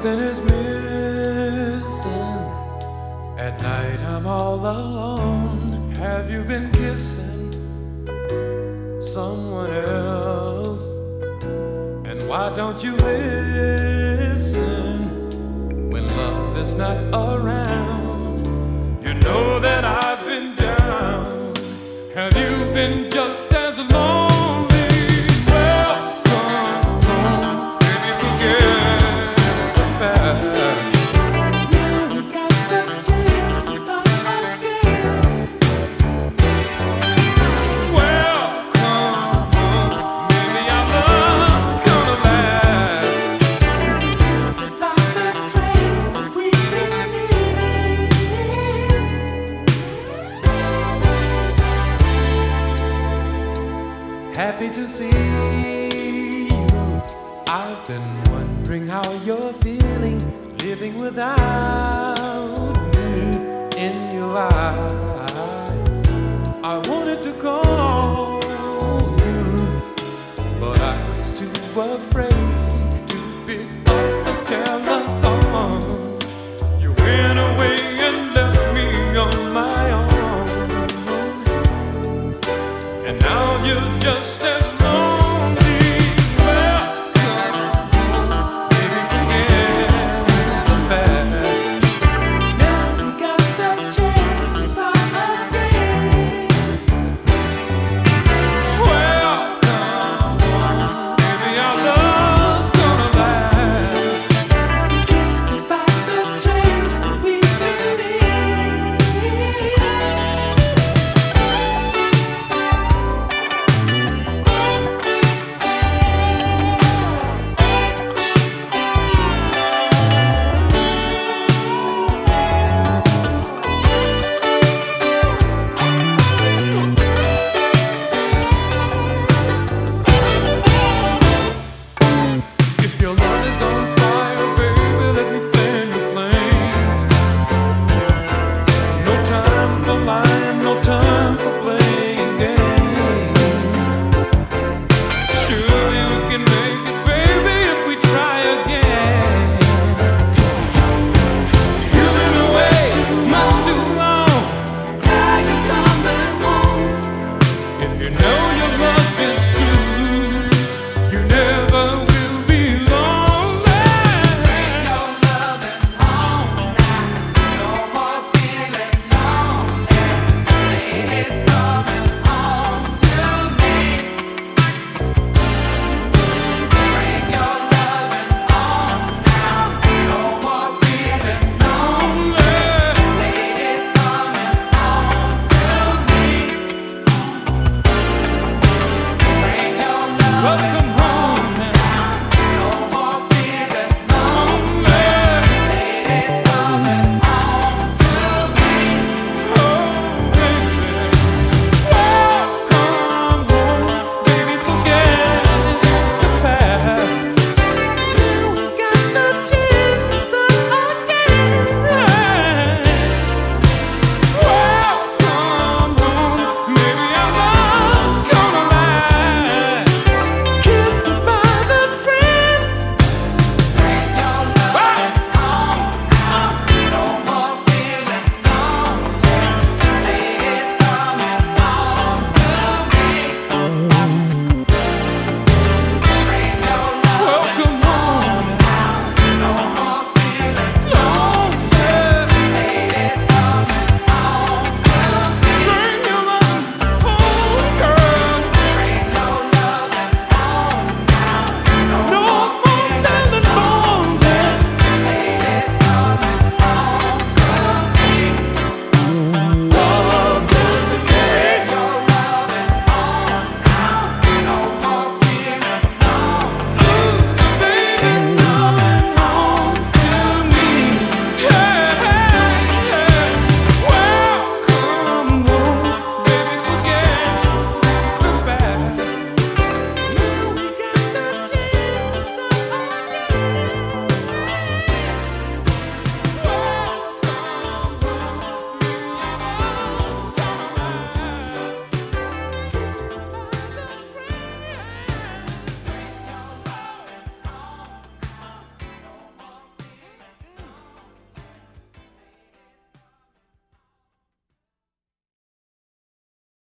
Something is missing. At night I'm all alone. Have you been kissing someone else? And why don't you listen when love is not around? You know that I've been down. Have you been just as lonely? Happy to see you. I've been wondering how you're feeling, living without me in your life. I wanted to call you, but I was too afraid.